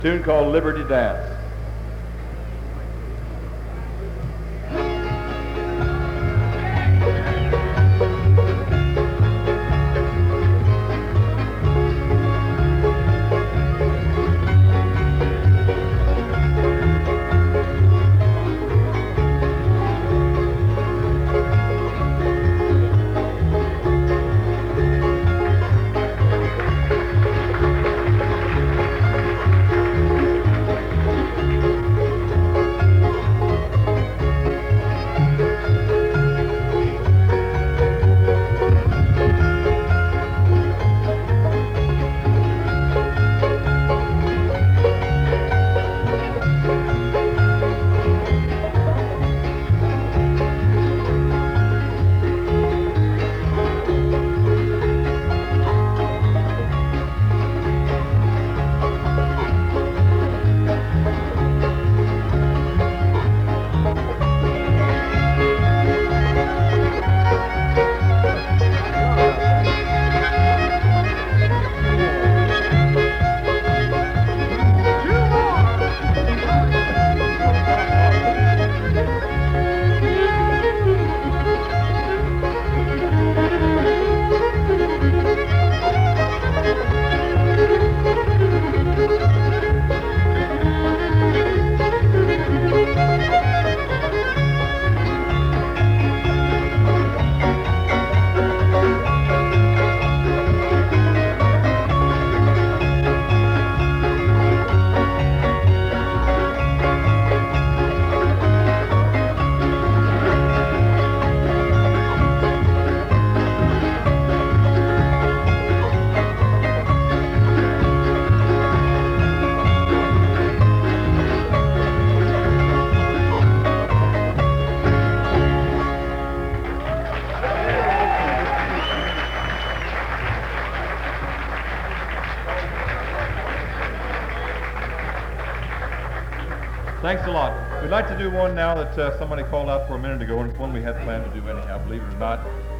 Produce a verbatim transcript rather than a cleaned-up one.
tune called Liberty Dance. Thanks a lot. We'd like to do one now that uh, somebody called out for a minute ago, and it's one we had planned to do anyhow, believe it or not.